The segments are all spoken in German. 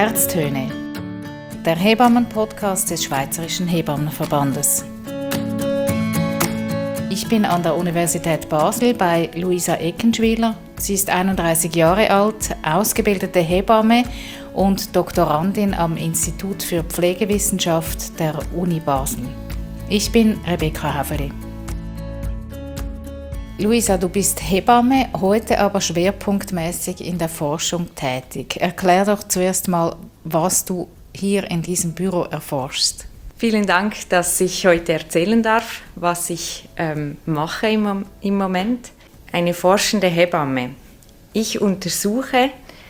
Herztöne, der Hebammen-Podcast des Schweizerischen Hebammenverbandes. Ich bin an der Universität Basel bei Luisa Eckenschwiler. Sie ist 31 Jahre alt, ausgebildete Hebamme und Doktorandin am Institut für Pflegewissenschaft der Uni Basel. Ich bin Rebecca Haveli. Luisa, du bist Hebamme, heute aber schwerpunktmäßig in der Forschung tätig. Erklär doch zuerst mal, was du hier in diesem Büro erforschst. Vielen Dank, dass ich heute erzählen darf, was ich mache im Moment. Eine forschende Hebamme. Ich untersuche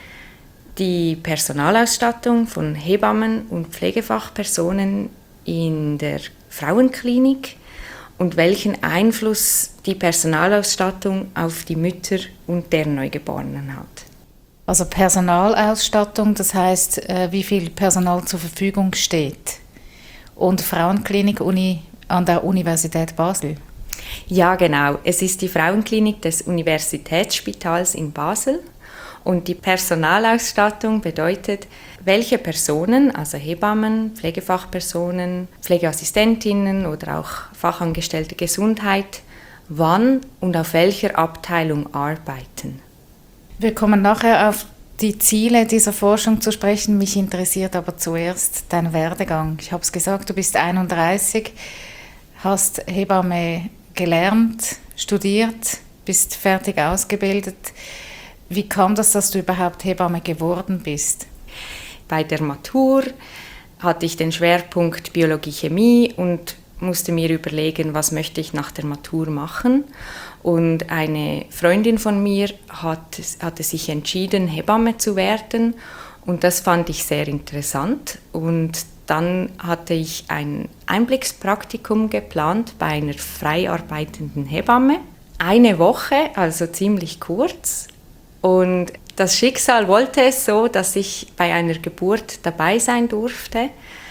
die Personalausstattung von Hebammen und Pflegefachpersonen in der Frauenklinik und welchen Einfluss die Personalausstattung auf die Mütter und deren Neugeborenen hat. Also Personalausstattung, das heißt, wie viel Personal zur Verfügung steht. Und Frauenklinik an der Universität Basel? Ja, genau. Es ist die Frauenklinik des Universitätsspitals in Basel. Und die Personalausstattung bedeutet, welche Personen, also Hebammen, Pflegefachpersonen, Pflegeassistentinnen oder auch Fachangestellte Gesundheit, wann und auf welcher Abteilung arbeiten. Wir kommen nachher auf die Ziele dieser Forschung zu sprechen. Mich interessiert aber zuerst dein Werdegang. Ich habe es gesagt, du bist 31, hast Hebamme gelernt, studiert, bist fertig ausgebildet. Wie kam das, dass du überhaupt Hebamme geworden bist? Bei der Matur hatte ich den Schwerpunkt Biologie-Chemie und musste mir überlegen, was möchte ich nach der Matur machen. Und eine Freundin von mir hatte sich entschieden, Hebamme zu werden. Und das fand ich sehr interessant. Und dann hatte ich ein Einblickspraktikum geplant bei einer frei arbeitenden Hebamme. Eine Woche, also ziemlich kurz. Und das Schicksal wollte es so, dass ich bei einer Geburt dabei sein durfte.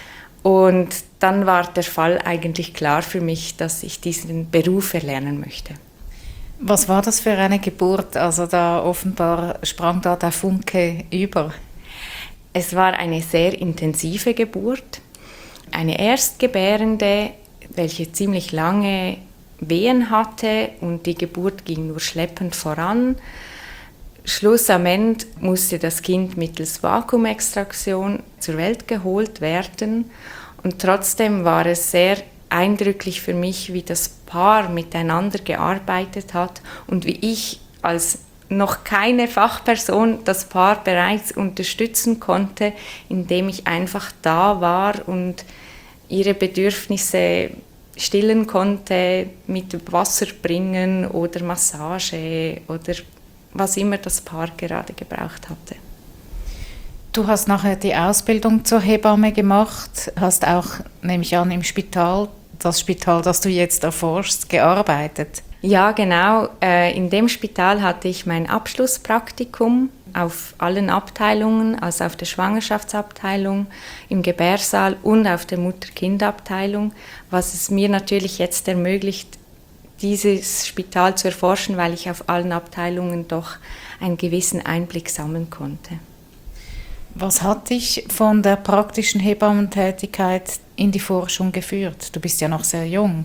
Und dann war der Fall eigentlich klar für mich, dass ich diesen Beruf erlernen möchte. Was war das für eine Geburt? Also da offenbar sprang da der Funke über. Es war eine sehr intensive Geburt. Eine Erstgebärende, welche ziemlich lange Wehen hatte und die Geburt ging nur schleppend voran. Schlussendlich musste das Kind mittels Vakuumextraktion zur Welt geholt werden. Und trotzdem war es sehr eindrücklich für mich, wie das Paar miteinander gearbeitet hat und wie ich als noch keine Fachperson das Paar bereits unterstützen konnte, indem ich einfach da war und ihre Bedürfnisse stillen konnte, mit Wasser bringen oder Massage oder was immer das Paar gerade gebraucht hatte. Du hast nachher die Ausbildung zur Hebamme gemacht, hast auch, nehme ich an, im Spital, das Spital, das du jetzt erforschst, gearbeitet. Ja, genau. In dem Spital hatte ich mein Abschlusspraktikum auf allen Abteilungen, also auf der Schwangerschaftsabteilung, im Gebärsaal und auf der Mutter-Kind-Abteilung, was es mir natürlich jetzt ermöglicht, dieses Spital zu erforschen, weil ich auf allen Abteilungen doch einen gewissen Einblick sammeln konnte. Was hat dich von der praktischen Hebammentätigkeit in die Forschung geführt? Du bist ja noch sehr jung.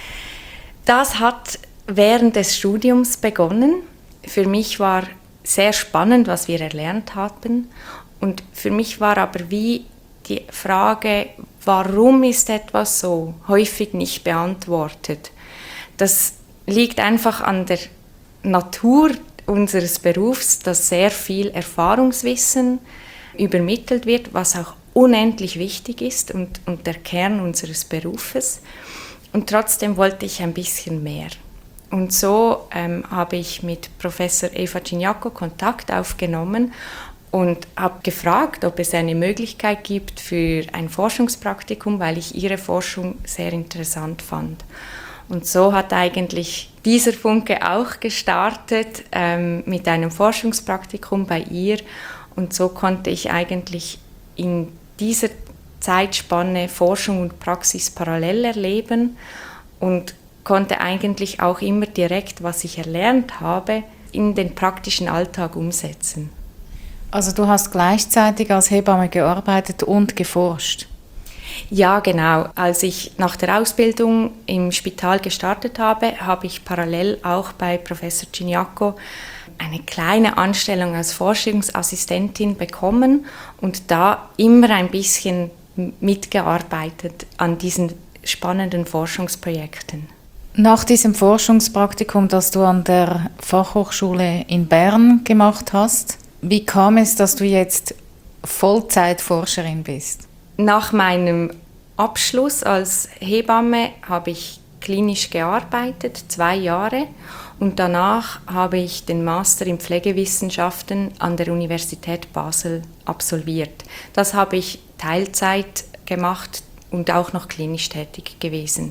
Das hat während des Studiums begonnen. Für mich war sehr spannend, was wir erlernt hatten. Und für mich war aber wie die Frage, warum ist etwas so häufig nicht beantwortet? Das liegt einfach an der Natur unseres Berufs, dass sehr viel Erfahrungswissen übermittelt wird, was auch unendlich wichtig ist und der Kern unseres Berufes. Und trotzdem wollte ich ein bisschen mehr. Und so habe ich mit Professor Eva Cignaco Kontakt aufgenommen und habe gefragt, ob es eine Möglichkeit gibt für ein Forschungspraktikum, weil ich ihre Forschung sehr interessant fand. Und so hat eigentlich dieser Funke auch gestartet mit einem Forschungspraktikum bei ihr. Und so konnte ich eigentlich in dieser Zeitspanne Forschung und Praxis parallel erleben und konnte eigentlich auch immer direkt, was ich erlernt habe, in den praktischen Alltag umsetzen. Also du hast gleichzeitig als Hebamme gearbeitet und geforscht. Ja, genau. Als ich nach der Ausbildung im Spital gestartet habe, habe ich parallel auch bei Professor Ciniacco eine kleine Anstellung als Forschungsassistentin bekommen und da immer ein bisschen mitgearbeitet an diesen spannenden Forschungsprojekten. Nach diesem Forschungspraktikum, das du an der Fachhochschule in Bern gemacht hast, wie kam es, dass du jetzt Vollzeitforscherin bist? Nach meinem Abschluss als Hebamme habe ich klinisch gearbeitet, 2 Jahre, und danach habe ich den Master in Pflegewissenschaften an der Universität Basel absolviert. Das habe ich Teilzeit gemacht und auch noch klinisch tätig gewesen.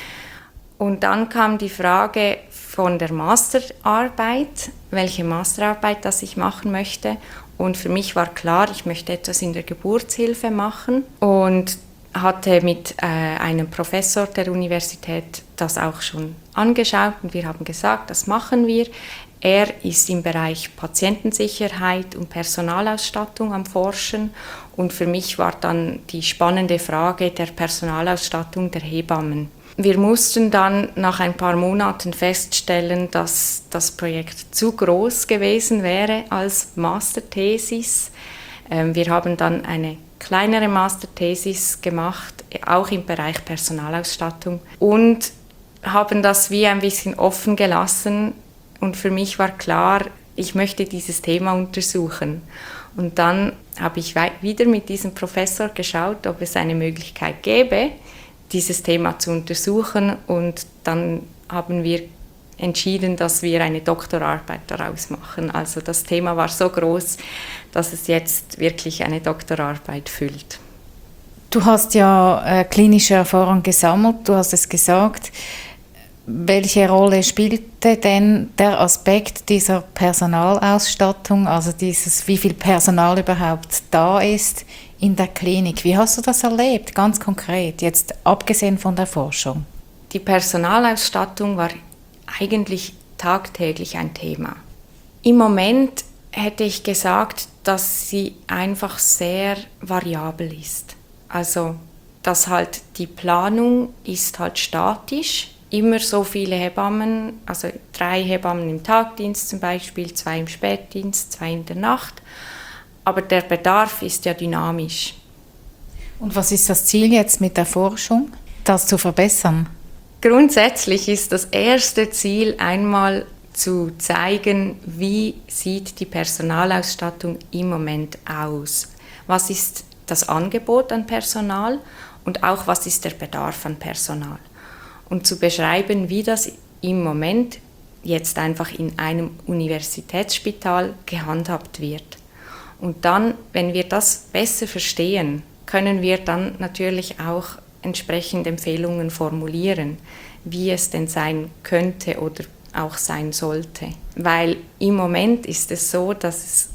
Und dann kam die Frage von der Masterarbeit, welche Masterarbeit das ich machen möchte. Und für mich war klar, ich möchte etwas in der Geburtshilfe machen und hatte mit einem Professor der Universität das auch schon angeschaut und wir haben gesagt, das machen wir. Er ist im Bereich Patientensicherheit und Personalausstattung am Forschen und für mich war dann die spannende Frage der Personalausstattung der Hebammen. Wir mussten dann nach ein paar Monaten feststellen, dass das Projekt zu groß gewesen wäre als Masterthesis. Wir haben dann eine kleinere Masterthesis gemacht, auch im Bereich Personalausstattung und haben das wie ein bisschen offen gelassen und für mich war klar, ich möchte dieses Thema untersuchen. Und dann habe ich wieder mit diesem Professor geschaut, ob es eine Möglichkeit gäbe, dieses Thema zu untersuchen und dann haben wir entschieden, dass wir eine Doktorarbeit daraus machen. Also das Thema war so groß, dass es jetzt wirklich eine Doktorarbeit füllt. Du hast ja klinische Erfahrung gesammelt, du hast es gesagt. Welche Rolle spielte denn der Aspekt dieser Personalausstattung, also dieses, wie viel Personal überhaupt da ist in der Klinik? Wie hast du das erlebt, ganz konkret, jetzt abgesehen von der Forschung? Die Personalausstattung war eigentlich tagtäglich ein Thema. Im Moment hätte ich gesagt, dass sie einfach sehr variabel ist. Also, dass halt die Planung ist halt statisch, immer so viele Hebammen, also 3 Hebammen im Tagdienst zum Beispiel, 2 im Spätdienst, 2 in der Nacht. Aber der Bedarf ist ja dynamisch. Und was ist das Ziel jetzt mit der Forschung, das zu verbessern? Grundsätzlich ist das erste Ziel einmal zu zeigen, wie sieht die Personalausstattung im Moment aus. Was ist das Angebot an Personal und auch was ist der Bedarf an Personal. Und zu beschreiben, wie das im Moment jetzt einfach in einem Universitätsspital gehandhabt wird. Und dann, wenn wir das besser verstehen, können wir dann natürlich auch entsprechend Empfehlungen formulieren, wie es denn sein könnte oder auch sein sollte. Weil im Moment ist es so, dass es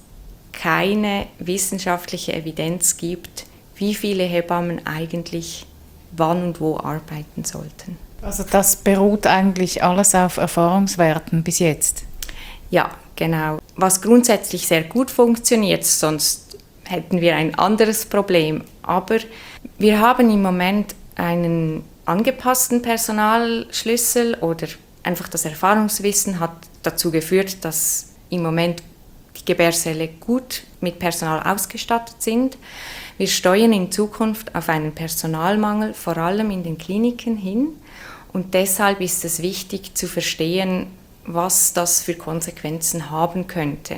keine wissenschaftliche Evidenz gibt, wie viele Hebammen eigentlich wann und wo arbeiten sollten. Also das beruht eigentlich alles auf Erfahrungswerten bis jetzt? Ja, genau. Was grundsätzlich sehr gut funktioniert, sonst hätten wir ein anderes Problem. Aber wir haben im Moment einen angepassten Personalschlüssel oder einfach das Erfahrungswissen hat dazu geführt, dass im Moment die Gebärsäle gut mit Personal ausgestattet sind. Wir steuern in Zukunft auf einen Personalmangel, vor allem in den Kliniken hin. Und deshalb ist es wichtig zu verstehen, was das für Konsequenzen haben könnte.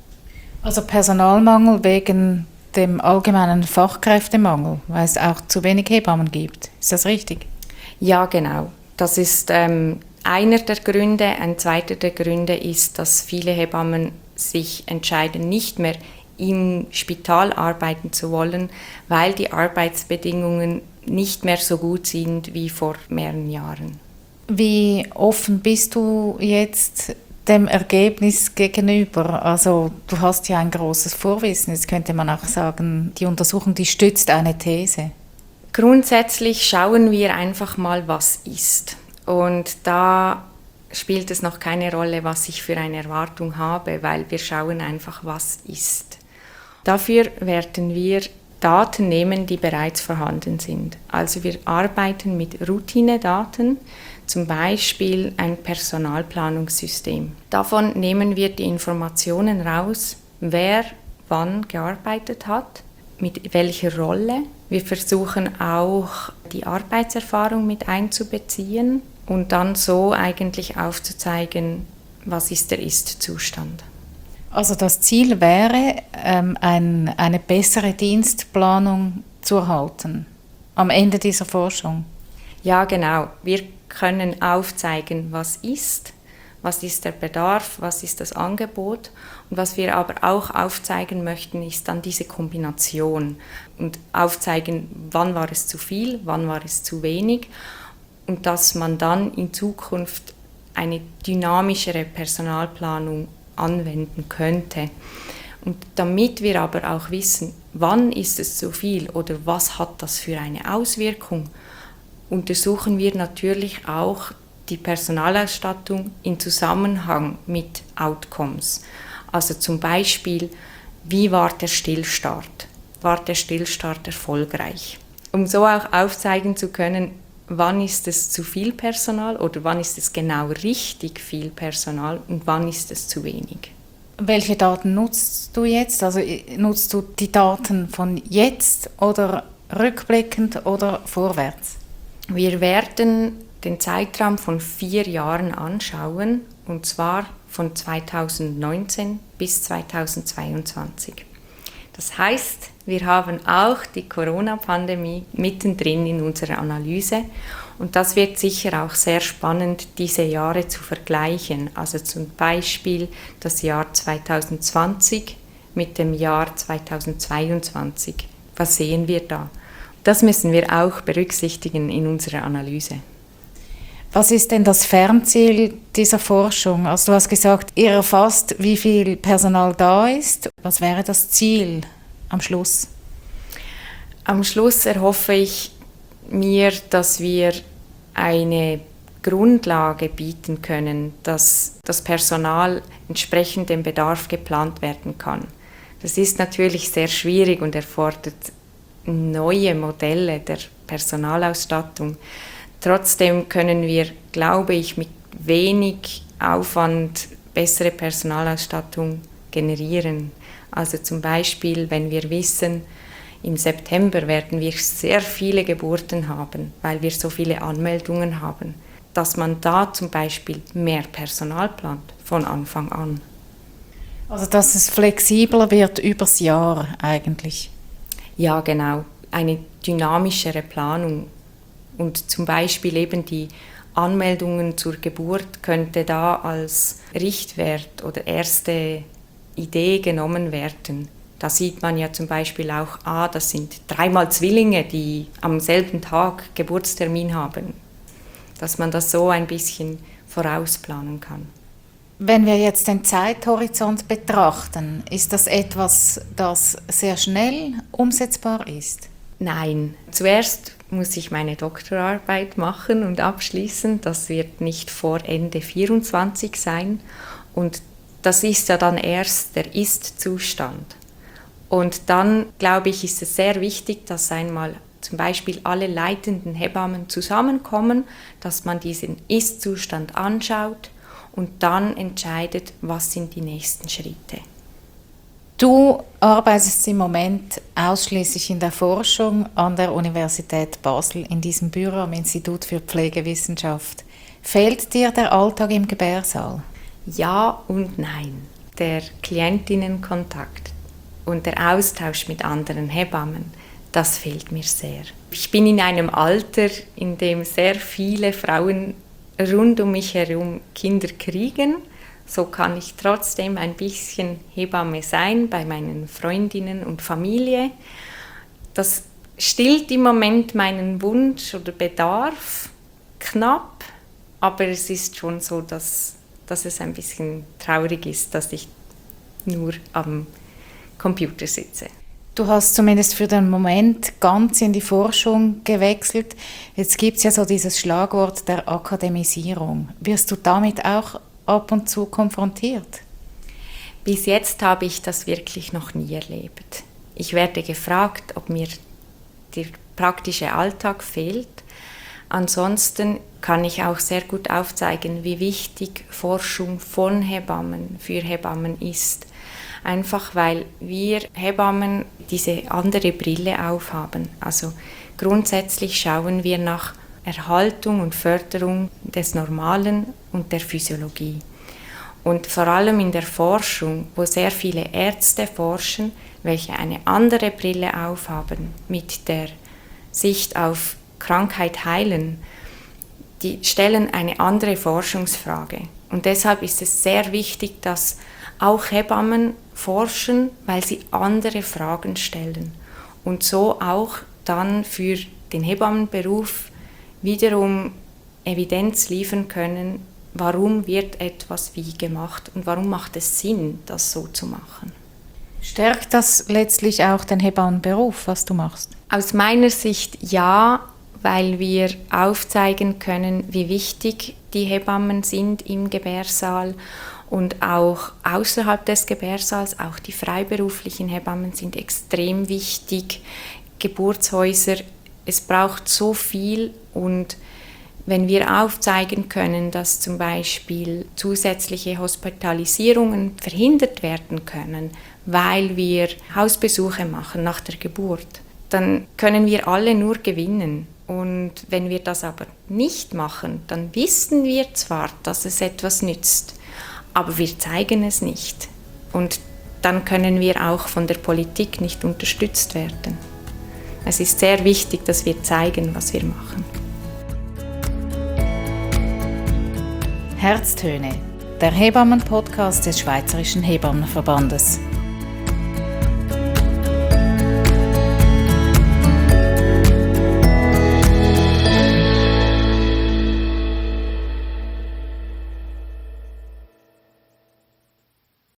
Also Personalmangel wegen dem allgemeinen Fachkräftemangel, weil es auch zu wenig Hebammen gibt. Ist das richtig? Ja, genau. Das ist einer der Gründe. Ein zweiter der Gründe ist, dass viele Hebammen sich entscheiden, nicht mehr im Spital arbeiten zu wollen, weil die Arbeitsbedingungen nicht mehr so gut sind wie vor mehreren Jahren. Wie offen bist du jetzt dem Ergebnis gegenüber? Also du hast ja ein großes Vorwissen. Jetzt könnte man auch sagen, die Untersuchung, die stützt eine These. Grundsätzlich schauen wir einfach mal, was ist. Und da spielt es noch keine Rolle, was ich für eine Erwartung habe, weil wir schauen einfach, was ist. Dafür werden wir Daten nehmen, die bereits vorhanden sind. Also wir arbeiten mit Routinedaten, zum Beispiel ein Personalplanungssystem. Davon nehmen wir die Informationen raus, wer wann gearbeitet hat, mit welcher Rolle. Wir versuchen auch die Arbeitserfahrung mit einzubeziehen und dann so eigentlich aufzuzeigen, was ist der Ist-Zustand. Also das Ziel wäre, eine bessere Dienstplanung zu erhalten am Ende dieser Forschung. Ja, genau. Wir können aufzeigen, was ist der Bedarf, was ist das Angebot. Und was wir aber auch aufzeigen möchten, ist dann diese Kombination und aufzeigen, wann war es zu viel, wann war es zu wenig und dass man dann in Zukunft eine dynamischere Personalplanung anwenden könnte. Und damit wir aber auch wissen, wann ist es zu viel oder was hat das für eine Auswirkung, untersuchen wir natürlich auch die Personalausstattung in Zusammenhang mit Outcomes. Also zum Beispiel, wie war der Stillstart? War der Stillstart erfolgreich? Um so auch aufzeigen zu können, wann ist es zu viel Personal oder wann ist es genau richtig viel Personal und wann ist es zu wenig. Welche Daten nutzt du jetzt? Also nutzt du die Daten von jetzt oder rückblickend oder vorwärts? Wir werden den Zeitraum von 4 Jahren anschauen, und zwar von 2019 bis 2022. Das heißt, wir haben auch die Corona-Pandemie mittendrin in unserer Analyse und das wird sicher auch sehr spannend, diese Jahre zu vergleichen. Also zum Beispiel das Jahr 2020 mit dem Jahr 2022. Was sehen wir da? Das müssen wir auch berücksichtigen in unserer Analyse. Was ist denn das Fernziel dieser Forschung? Also du hast gesagt, ihr erfasst, wie viel Personal da ist. Was wäre das Ziel am Schluss? Am Schluss erhoffe ich mir, dass wir eine Grundlage bieten können, dass das Personal entsprechend dem Bedarf geplant werden kann. Das ist natürlich sehr schwierig und erfordert neue Modelle der Personalausstattung. Trotzdem können wir, glaube ich, mit wenig Aufwand bessere Personalausstattung generieren. Also zum Beispiel, wenn wir wissen, im September werden wir sehr viele Geburten haben, weil wir so viele Anmeldungen haben, dass man da zum Beispiel mehr Personal plant von Anfang an. Also dass es flexibler wird übers Jahr eigentlich? Ja, genau. Eine dynamischere Planung. Und zum Beispiel eben die Anmeldungen zur Geburt könnte da als Richtwert oder erste Idee genommen werden. Da sieht man ja zum Beispiel auch, das sind 3-mal Zwillinge, die am selben Tag Geburtstermin haben. Dass man das so ein bisschen vorausplanen kann. Wenn wir jetzt den Zeithorizont betrachten, ist das etwas, das sehr schnell umsetzbar ist? Nein, zuerst muss ich meine Doktorarbeit machen und abschließen. Das wird nicht vor Ende 2024 sein. Und das ist ja dann erst der Ist-Zustand. Und dann, glaube ich, ist es sehr wichtig, dass einmal zum Beispiel alle leitenden Hebammen zusammenkommen, dass man diesen Ist-Zustand anschaut und dann entscheidet, was sind die nächsten Schritte. Du arbeitest im Moment ausschließlich in der Forschung an der Universität Basel in diesem Büro am Institut für Pflegewissenschaft. Fehlt dir der Alltag im Gebärsaal? Ja und nein. Der Klientinnenkontakt und der Austausch mit anderen Hebammen, das fehlt mir sehr. Ich bin in einem Alter, in dem sehr viele Frauen rund um mich herum Kinder kriegen. So kann ich trotzdem ein bisschen Hebamme sein bei meinen Freundinnen und Familie. Das stillt im Moment meinen Wunsch oder Bedarf knapp, aber es ist schon so, dass es ein bisschen traurig ist, dass ich nur am Computer sitze. Du hast zumindest für den Moment ganz in die Forschung gewechselt. Jetzt gibt es ja so dieses Schlagwort der Akademisierung. Wirst du damit auch ab und zu konfrontiert? Bis jetzt habe ich das wirklich noch nie erlebt. Ich werde gefragt, ob mir der praktische Alltag fehlt. Ansonsten kann ich auch sehr gut aufzeigen, wie wichtig Forschung von Hebammen für Hebammen ist. Einfach weil wir Hebammen diese andere Brille aufhaben. Also grundsätzlich schauen wir nach Erhaltung und Förderung des Normalen und der Physiologie. Und vor allem in der Forschung, wo sehr viele Ärzte forschen, welche eine andere Brille aufhaben mit der Sicht auf Krankheit heilen, die stellen eine andere Forschungsfrage. Und deshalb ist es sehr wichtig, dass auch Hebammen forschen, weil sie andere Fragen stellen. Und so auch dann für den Hebammenberuf wiederum Evidenz liefern können, warum wird etwas wie gemacht und warum macht es Sinn, das so zu machen. Stärkt das letztlich auch den Hebammenberuf, was du machst? Aus meiner Sicht ja, weil wir aufzeigen können, wie wichtig die Hebammen sind im Gebärsaal und auch außerhalb des Gebärsaals. Auch die freiberuflichen Hebammen sind extrem wichtig. Geburtshäuser, es braucht so viel, und wenn wir aufzeigen können, dass zum Beispiel zusätzliche Hospitalisierungen verhindert werden können, weil wir Hausbesuche machen nach der Geburt, dann können wir alle nur gewinnen. Und wenn wir das aber nicht machen, dann wissen wir zwar, dass es etwas nützt, aber wir zeigen es nicht. Und dann können wir auch von der Politik nicht unterstützt werden. Es ist sehr wichtig, dass wir zeigen, was wir machen. Herztöne, der Hebammen-Podcast des Schweizerischen Hebammenverbandes.